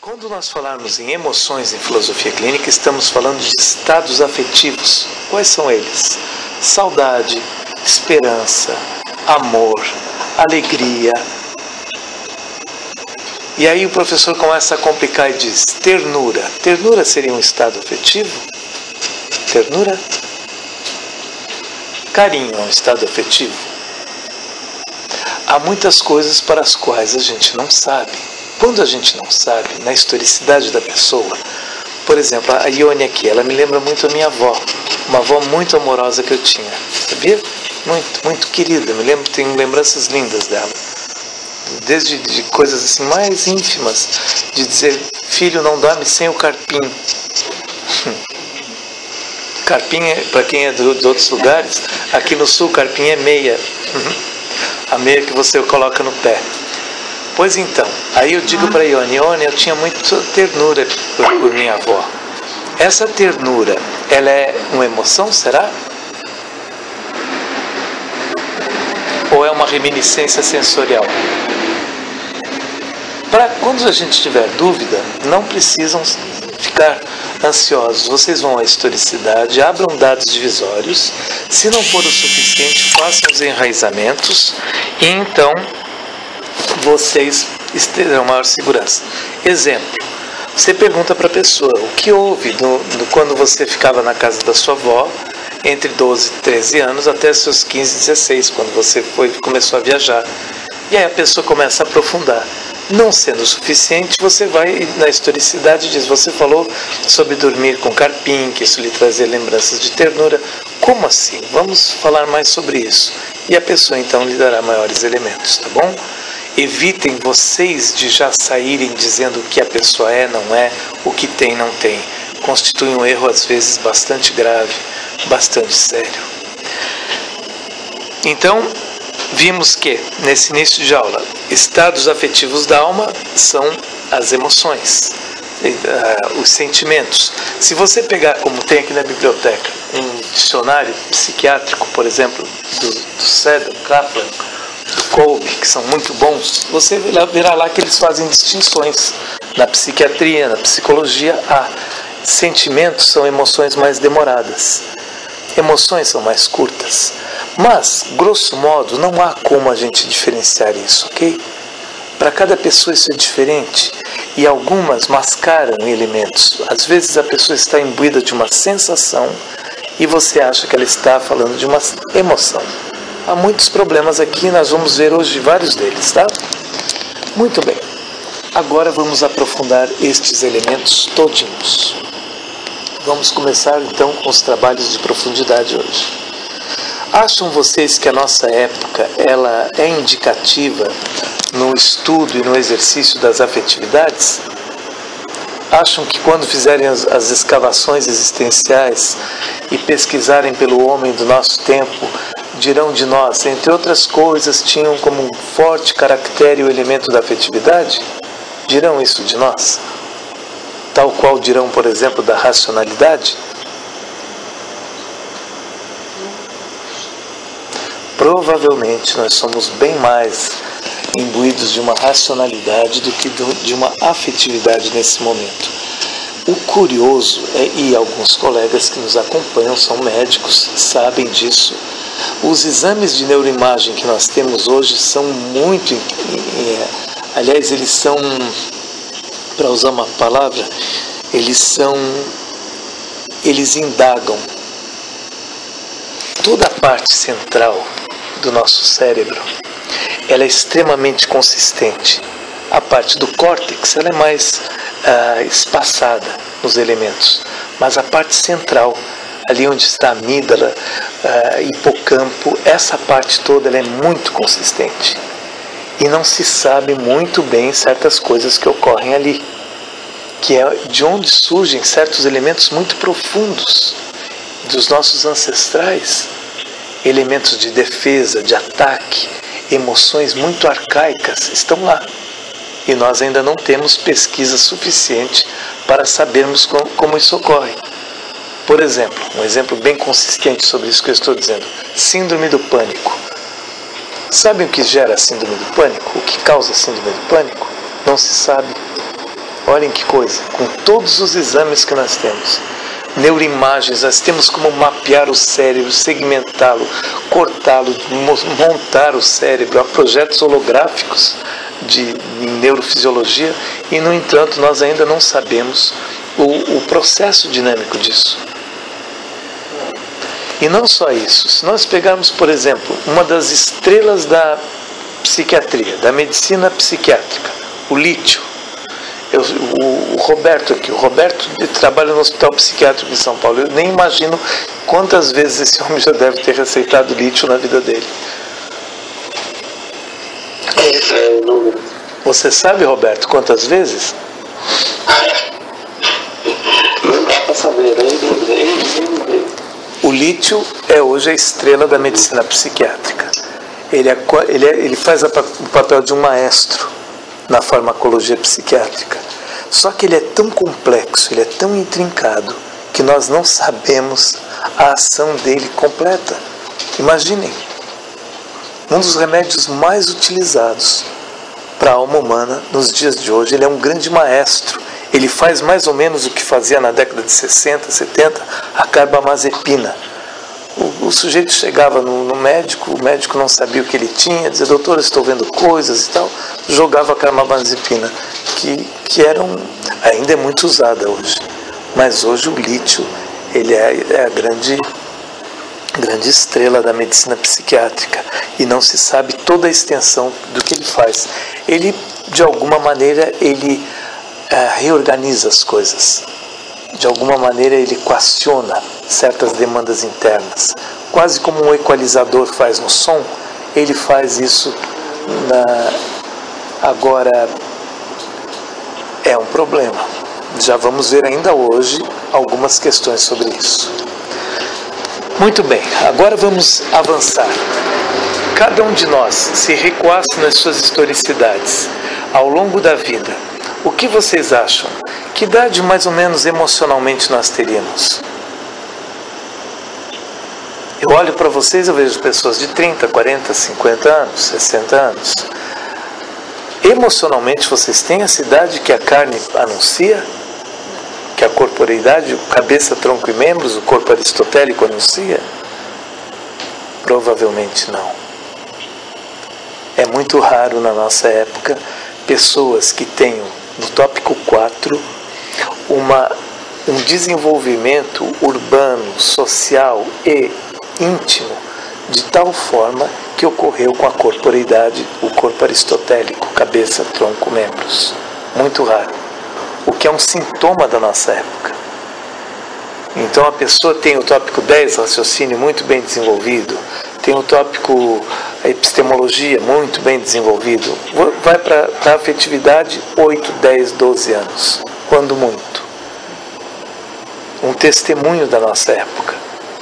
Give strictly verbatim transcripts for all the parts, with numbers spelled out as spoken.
Quando nós falarmos em emoções em filosofia clínica, estamos falando de estados afetivos. Quais são eles? Saudade, esperança, amor, alegria. E aí o professor começa a complicar e diz: ternura. Ternura seria um estado afetivo? Ternura? Carinho é um estado afetivo? Há muitas coisas para as quais a gente não sabe. Quando a gente não sabe, na historicidade da pessoa, por exemplo, a Ione aqui, ela me lembra muito a minha avó, uma avó muito amorosa que eu tinha, sabia? Muito, muito querida, me lembro, tenho lembranças lindas dela, desde de coisas assim mais ínfimas, de dizer: filho, não dorme sem o carpim. Carpim, para quem é de, de outros lugares, aqui no sul, carpim é meia, a meia que você coloca no pé. Pois então, aí eu digo para a Ione: Ione, eu tinha muita ternura por, por minha avó. Essa ternura, ela é uma emoção, será? Ou é uma reminiscência sensorial? Para quando a gente tiver dúvida, não precisam ficar ansiosos. Vocês vão à historicidade, abram dados divisórios. Se não for o suficiente, façam os enraizamentos e então vocês terão maior segurança. Exemplo: você pergunta para a pessoa o que houve no, no, quando você ficava na casa da sua avó entre doze e treze anos até seus quinze, dezesseis, quando você foi, começou a viajar. E aí a pessoa começa a aprofundar. Não sendo o suficiente, você vai na historicidade e diz: você falou sobre dormir com carpim, que isso lhe trazia lembranças de ternura. Como assim? Vamos falar mais sobre isso. E a pessoa então lhe dará maiores elementos, tá bom? Evitem vocês de já saírem dizendo o que a pessoa é, não é, o que tem, não tem. Constitui um erro às vezes bastante grave, bastante sério. Então, vimos que, nesse início de aula, estados afetivos da alma são as emoções, os sentimentos. Se você pegar, como tem aqui na biblioteca, um dicionário psiquiátrico, por exemplo, do, do Cedar, Kaplan, do Kolbe, que são muito bons, você verá lá que eles fazem distinções. Na psiquiatria, na psicologia, há sentimentos, são emoções mais demoradas. Emoções são mais curtas. Mas, grosso modo, não há como a gente diferenciar isso, ok? Para cada pessoa isso é diferente e algumas mascaram elementos. Às vezes a pessoa está imbuída de uma sensação e você acha que ela está falando de uma emoção. Há muitos problemas aqui, nós vamos ver hoje vários deles, tá? Muito bem. Agora vamos aprofundar estes elementos todinhos. Vamos começar então com os trabalhos de profundidade hoje. Acham vocês que a nossa época ela é indicativa no estudo e no exercício das afetividades? Acham que quando fizerem as, as escavações existenciais e pesquisarem pelo homem do nosso tempo, dirão de nós, entre outras coisas, tinham como um forte caractere o elemento da afetividade? Dirão isso de nós? Tal qual dirão, por exemplo, da racionalidade? Provavelmente nós somos bem mais imbuídos de uma racionalidade do que de uma afetividade nesse momento. O curioso, é, e alguns colegas que nos acompanham são médicos, sabem disso, os exames de neuroimagem que nós temos hoje são muito, é, aliás, eles são, para usar uma palavra, eles são, eles indagam toda a parte central do nosso cérebro. Ela é extremamente consistente. A parte do córtex ela é mais ah, espaçada nos elementos, mas a parte central, ali onde está a amígdala, ah, hipocampo, essa parte toda ela é muito consistente. E não se sabe muito bem certas coisas que ocorrem ali, que é de onde surgem certos elementos muito profundos dos nossos ancestrais, elementos de defesa, de ataque, emoções muito arcaicas estão lá. E nós ainda não temos pesquisa suficiente para sabermos como, como isso ocorre. Por exemplo, um exemplo bem consistente sobre isso que eu estou dizendo, síndrome do pânico. Sabem o que gera a síndrome do pânico? O que causa a síndrome do pânico? Não se sabe. Olhem que coisa, com todos os exames que nós temos, neuroimagens, nós temos como mapear o cérebro, segmentá-lo, cortá-lo, montar o cérebro, há projetos holográficos de neurofisiologia e, no entanto, nós ainda não sabemos o, o processo dinâmico disso. E não só isso, se nós pegarmos, por exemplo, uma das estrelas da psiquiatria, da medicina psiquiátrica, o lítio, eu, o, o Roberto aqui, o Roberto trabalha no Hospital Psiquiátrico em São Paulo, eu nem imagino quantas vezes esse homem já deve ter receitado lítio na vida dele. Você sabe, Roberto, quantas vezes? Não dá para saber, né? O lítio é hoje a estrela da medicina psiquiátrica. Ele, é, ele, é, ele faz a, o papel de um maestro na farmacologia psiquiátrica. Só que ele é tão complexo, ele é tão intrincado, que nós não sabemos a ação dele completa. Imaginem, um dos remédios mais utilizados para a alma humana nos dias de hoje, ele é um grande maestro. Ele faz mais ou menos o que fazia na década de sessenta, setenta, a carbamazepina. O, o sujeito chegava no, no médico, o médico não sabia o que ele tinha, dizia, doutor, estou vendo coisas e tal, jogava a carbamazepina, que, que era um, ainda é muito usada hoje. Mas hoje o lítio, ele é, é a grande, grande estrela da medicina psiquiátrica e não se sabe toda a extensão do que ele faz. Ele, de alguma maneira, ele é, reorganiza as coisas. De alguma maneira ele equaciona certas demandas internas. Quase como um equalizador faz no som, ele faz isso na... Agora, é um problema. Já vamos ver ainda hoje algumas questões sobre isso. Muito bem, agora vamos avançar. Cada um de nós se recuasse nas suas historicidades ao longo da vida. O que vocês acham? Que idade mais ou menos emocionalmente nós teríamos? Eu olho para vocês, eu vejo pessoas de trinta, quarenta, cinquenta anos, sessenta anos. Emocionalmente vocês têm essa idade que a carne anuncia? Que a corporeidade, o cabeça, tronco e membros, o corpo aristotélico anuncia? Provavelmente não. É muito raro na nossa época pessoas que tenham, no tópico quatro, uma, um desenvolvimento urbano, social e íntimo de tal forma que ocorreu com a corporeidade, o corpo aristotélico, cabeça, tronco, membros. Muito raro. O que é um sintoma da nossa época. Então a pessoa tem o tópico dez, raciocínio, muito bem desenvolvido, tem o tópico epistemologia, muito bem desenvolvido, vai para a afetividade, oito, dez, doze anos, quando muito. Um testemunho da nossa época.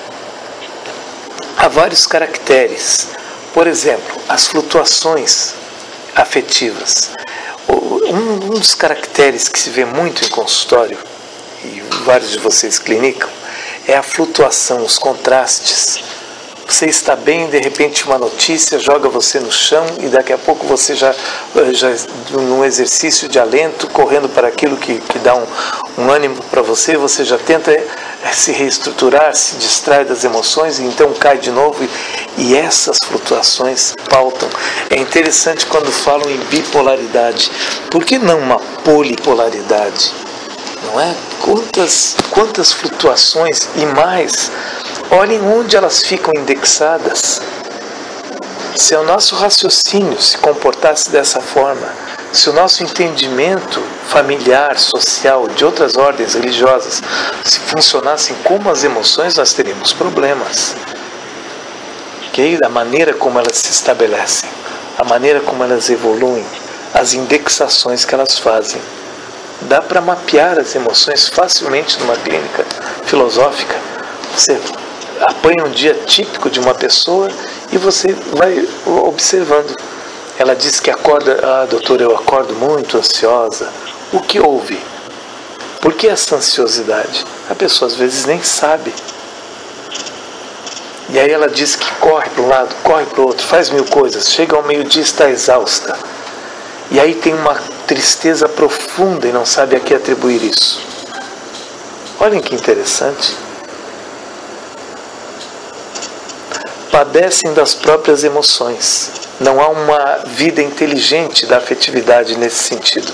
Há vários caracteres, por exemplo, as flutuações afetivas. Um, um dos caracteres que se vê muito em consultório, e vários de vocês clinicam, é a flutuação, os contrastes. Você está bem, de repente uma notícia joga você no chão e daqui a pouco você já, já num exercício de alento, correndo para aquilo que, que dá um, um ânimo para você, você já tenta se reestruturar, se distrai das emoções e então cai de novo e, e essas flutuações pautam. É interessante quando falam em bipolaridade. Por que não uma polipolaridade? Não é? Quantas, quantas flutuações e mais... Olhem onde elas ficam indexadas. Se o nosso raciocínio se comportasse dessa forma, se o nosso entendimento familiar, social, de outras ordens religiosas, se funcionassem como as emoções, nós teríamos problemas. Okay? A maneira como elas se estabelecem, a maneira como elas evoluem, as indexações que elas fazem. Dá para mapear as emoções facilmente numa clínica filosófica. Você apanha um dia típico de uma pessoa e você vai observando. Ela diz que acorda, ah, doutor, eu acordo muito ansiosa. O que houve? Por que essa ansiosidade? A pessoa às vezes nem sabe. E aí ela diz que corre para um lado, corre para o outro, faz mil coisas, chega ao meio-dia e está exausta. E aí tem uma tristeza profunda e não sabe a que atribuir isso. Olhem que interessante. Padecem das próprias emoções. Não há uma vida inteligente da afetividade nesse sentido.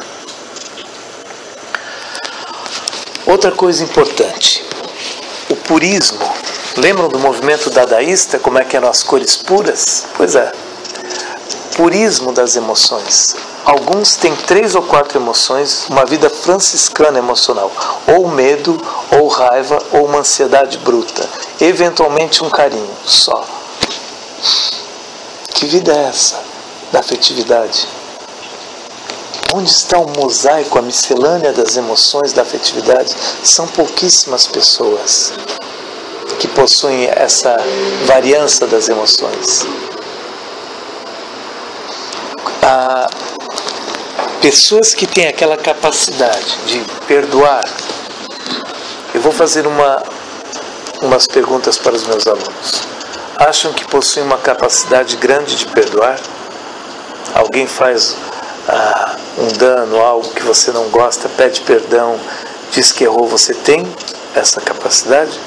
Outra coisa importante, o purismo. Lembram do movimento dadaísta, como é que eram as cores puras? Pois é, purismo das emoções. Alguns têm três ou quatro emoções, uma vida franciscana emocional, ou medo, ou raiva, ou uma ansiedade bruta, eventualmente um carinho só. Que vida é essa da afetividade? Onde está o mosaico, a miscelânea das emoções da afetividade? São pouquíssimas pessoas que possuem essa variância das emoções. Há pessoas que têm aquela capacidade de perdoar. Eu vou fazer uma, umas perguntas para os meus alunos. Acham que possuem uma capacidade grande de perdoar? Alguém faz ah, um dano, algo que você não gosta, pede perdão, diz que errou, você tem essa capacidade?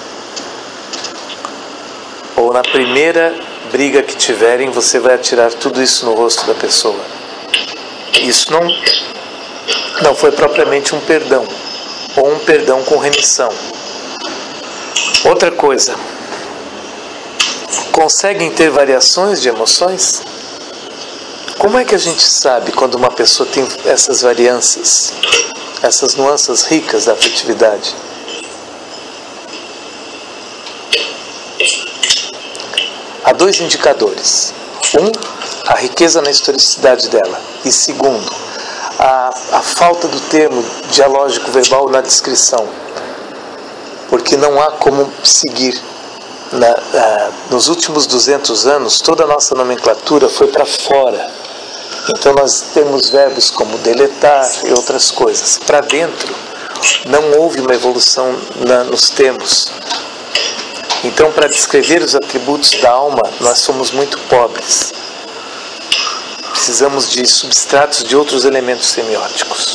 Ou na primeira briga que tiverem, você vai atirar tudo isso no rosto da pessoa? Isso não, não foi propriamente um perdão, ou um perdão com remissão. Outra coisa, conseguem ter variações de emoções? Como é que a gente sabe quando uma pessoa tem essas variâncias, essas nuances ricas da afetividade? Há dois indicadores. Um, a riqueza na historicidade dela. E segundo, a, a falta do termo dialógico verbal na descrição. Porque não há como seguir. Na, uh, nos últimos duzentos anos, toda a nossa nomenclatura foi para fora. Então nós temos verbos como deletar e outras coisas. Para dentro, não houve uma evolução na, nos termos. Então, para descrever os atributos da alma, nós somos muito pobres. Precisamos de substratos de outros elementos semióticos.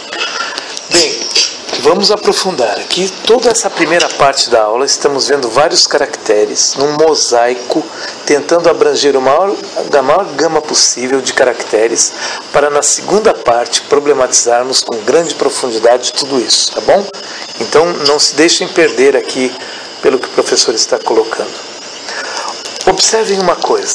Bem, vamos aprofundar aqui. Toda essa primeira parte da aula, estamos vendo vários caracteres, num mosaico, tentando abranger o maior, da maior gama possível de caracteres, para na segunda parte problematizarmos com grande profundidade tudo isso, tá bom? Então, não se deixem perder aqui pelo que o professor está colocando. Observem uma coisa.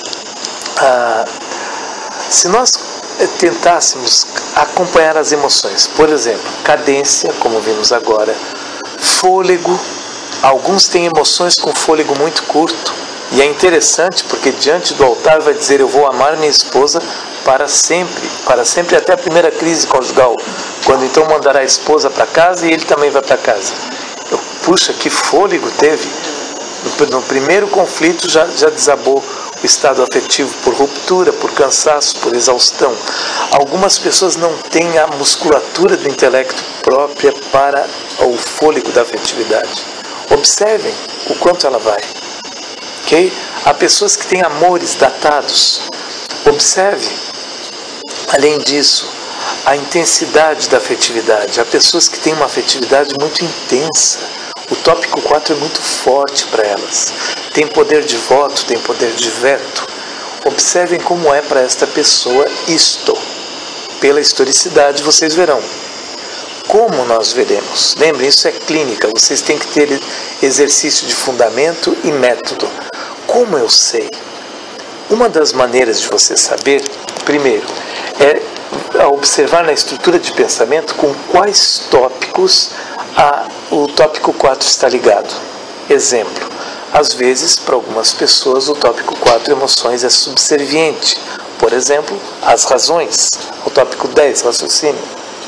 Ah, se nós tentássemos acompanhar as emoções, por exemplo, cadência, como vimos agora, fôlego, alguns têm emoções com fôlego muito curto, e é interessante porque diante do altar vai dizer: eu vou amar minha esposa para sempre, para sempre até a primeira crise conjugal, quando então mandará a esposa para casa e ele também vai para casa. Eu, puxa, que fôlego teve! No, no primeiro conflito já, já desabou o estado afetivo por ruptura, por cansaço, por exaustão. Algumas pessoas não têm a musculatura do intelecto própria para o fôlego da afetividade. Observem o quanto ela vai. Okay? Há pessoas que têm amores datados. Observe, além disso, a intensidade da afetividade. Há pessoas que têm uma afetividade muito intensa. O tópico quatro é muito forte para elas. Tem poder de voto, tem poder de veto. Observem como é para esta pessoa isto. Pela historicidade vocês verão. Como nós veremos? Lembrem, isso é clínica. Vocês têm que ter exercício de fundamento e método. Como eu sei? Uma das maneiras de você saber, primeiro, é observar na estrutura de pensamento com quais tópicos a, o tópico quatro está ligado. Exemplo, às vezes, para algumas pessoas, o tópico quatro, emoções, é subserviente. Por exemplo, as razões. O tópico dez, raciocínio.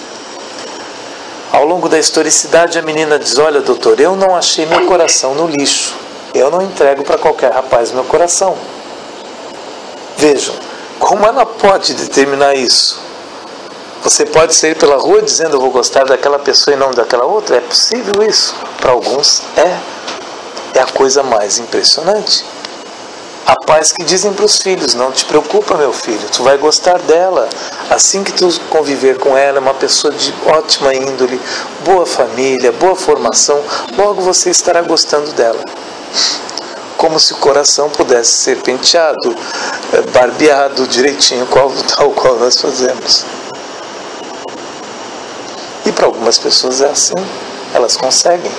Ao longo da historicidade, a menina diz: olha, doutor, eu não achei meu coração no lixo. Eu não entrego para qualquer rapaz meu coração. Vejam, como ela pode determinar isso? Você pode sair pela rua dizendo: eu vou gostar daquela pessoa e não daquela outra? É possível isso? Para alguns é. É a coisa mais impressionante. Há pais que dizem para os filhos: não te preocupa, meu filho, tu vai gostar dela. Assim que tu conviver com ela, é uma pessoa de ótima índole, boa família, boa formação, logo você estará gostando dela. Como se o coração pudesse ser penteado, barbeado direitinho, tal qual nós fazemos. E para algumas pessoas é assim, elas conseguem.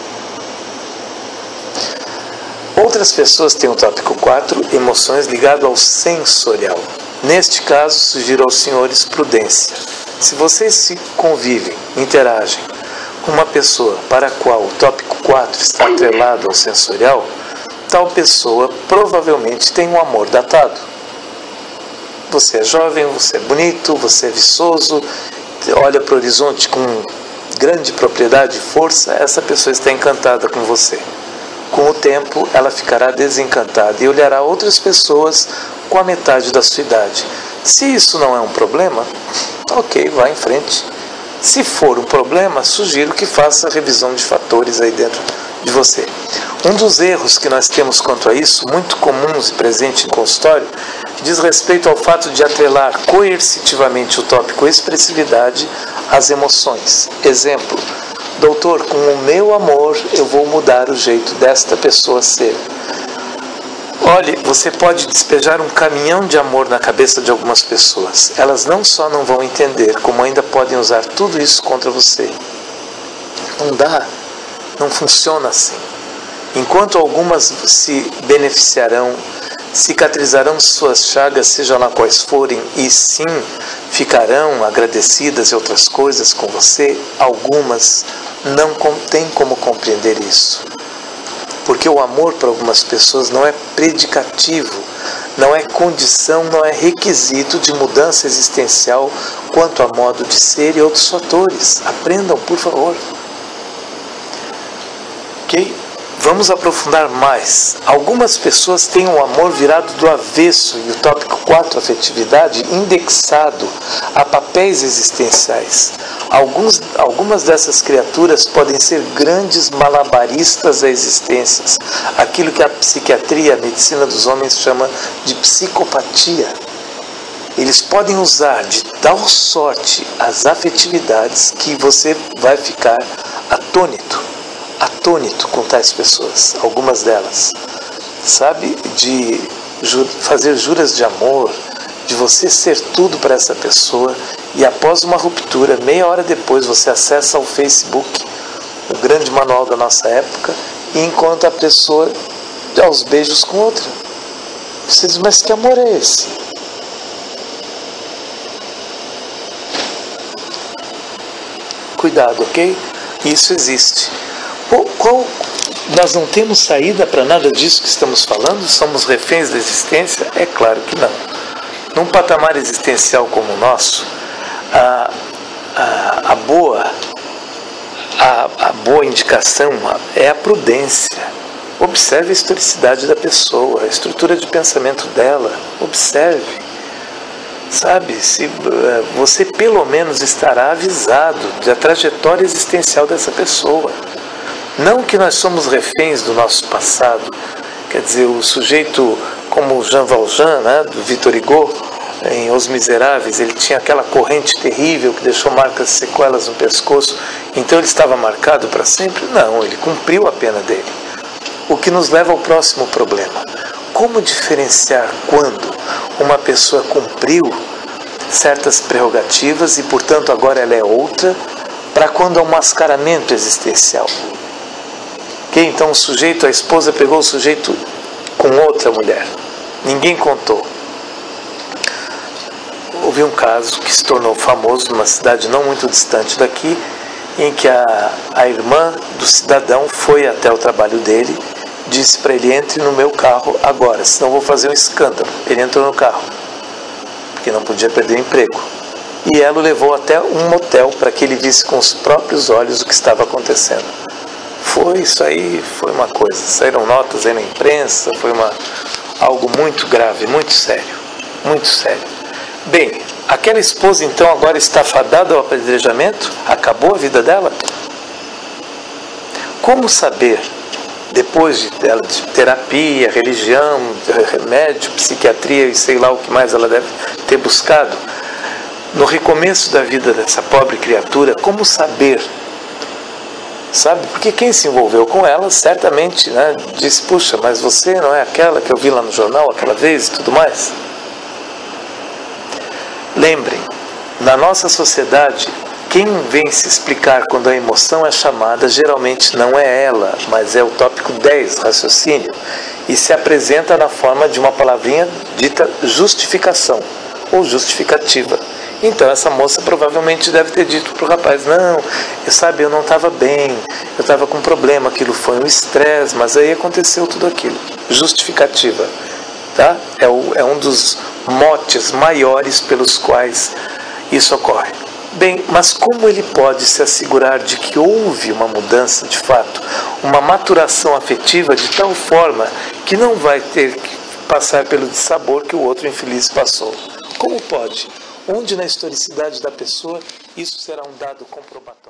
Outras pessoas têm o tópico quatro, emoções ligado ao sensorial. Neste caso, sugiro aos senhores prudência. Se vocês se convivem, interagem com uma pessoa para a qual o tópico quatro está atrelado ao sensorial, tal pessoa provavelmente tem um amor datado. Você é jovem, você é bonito, você é viçoso, olha para o horizonte com grande propriedade e força, essa pessoa está encantada com você. Com o tempo, ela ficará desencantada e olhará outras pessoas com a metade da sua idade. Se isso não é um problema, ok, vá em frente. Se for um problema, sugiro que faça a revisão de fatores aí dentro de você. Um dos erros que nós temos quanto a isso, muito comuns e presente em consultório, diz respeito ao fato de atrelar coercitivamente o tópico expressividade às emoções. Exemplo: doutor, com o meu amor eu vou mudar o jeito desta pessoa ser. Olhe, você pode despejar um caminhão de amor na cabeça de algumas pessoas. Elas não só não vão entender, como ainda podem usar tudo isso contra você. Não dá, não funciona assim. Enquanto algumas se beneficiarão, cicatrizarão suas chagas, seja lá quais forem, e sim ficarão agradecidas e outras coisas com você, algumas não têm como compreender isso. Porque o amor para algumas pessoas não é predicativo, não é condição, não é requisito de mudança existencial quanto a modo de ser e outros fatores. Aprendam, por favor. Ok? Vamos aprofundar mais. Algumas pessoas têm um amor virado do avesso e o tópico quatro, afetividade, indexado a papéis existenciais. Alguns, algumas dessas criaturas podem ser grandes malabaristas da existência, aquilo que a psiquiatria, a medicina dos homens chama de psicopatia. Eles podem usar de tal sorte as afetividades que você vai ficar atônito. atônito com tais pessoas, algumas delas, sabe, de ju- fazer juras de amor, de você ser tudo para essa pessoa, e após uma ruptura, meia hora depois você acessa o Facebook, o grande manual da nossa época, e encontra a pessoa aos beijos com outra. Você diz: mas que amor é esse? Cuidado, ok? Isso existe. Qual, nós não temos saída para nada disso que estamos falando? Somos reféns da existência? É claro que não. Num patamar existencial como o nosso, a, a, a, boa, a, a boa indicação é a prudência. Observe a historicidade da pessoa, a estrutura de pensamento dela. Observe. Sabe, se, você pelo menos estará avisado da trajetória existencial dessa pessoa. Não que nós somos reféns do nosso passado. Quer dizer, o sujeito como o Jean Valjean, né, do Victor Hugo, em Os Miseráveis, ele tinha aquela corrente terrível que deixou marcas, sequelas no pescoço, então ele estava marcado para sempre? Não, ele cumpriu a pena dele. O que nos leva ao próximo problema. Como diferenciar quando uma pessoa cumpriu certas prerrogativas e, portanto, agora ela é outra, para quando há um mascaramento existencial? Que então o sujeito, a esposa pegou o sujeito com outra mulher. Ninguém contou. Houve um caso que se tornou famoso numa cidade não muito distante daqui, em que a, a irmã do cidadão foi até o trabalho dele, disse para ele: entre no meu carro agora, senão vou fazer um escândalo. Ele entrou no carro, porque não podia perder o emprego. E ela o levou até um motel para que ele visse com os próprios olhos o que estava acontecendo. Foi isso aí, foi uma coisa. Saíram notas aí na imprensa, foi uma, algo muito grave, muito sério, muito sério. Bem, aquela esposa então agora está fadada ao apedrejamento? Acabou a vida dela? Como saber depois de, de terapia, religião, remédio, psiquiatria e sei lá o que mais ela deve ter buscado, no recomeço da vida dessa pobre criatura, como saber? Sabe? Porque quem se envolveu com ela certamente, né, disse, puxa, mas você não é aquela que eu vi lá no jornal aquela vez e tudo mais? Lembrem, na nossa sociedade, quem vem se explicar quando a emoção é chamada, geralmente não é ela, mas é o tópico dez, raciocínio, e se apresenta na forma de uma palavrinha dita justificação, ou justificativa. Então essa moça provavelmente deve ter dito para o rapaz, não, eu sabe, eu não estava bem, eu estava com um problema, aquilo foi um estresse, mas aí aconteceu tudo aquilo. Justificativa, tá? É, o, é um dos motes maiores pelos quais isso ocorre. Bem, mas como ele pode se assegurar de que houve uma mudança de fato, uma maturação afetiva de tal forma que não vai ter que passar pelo dissabor que o outro infeliz passou? Como pode? Onde na historicidade da pessoa isso será um dado comprobatório?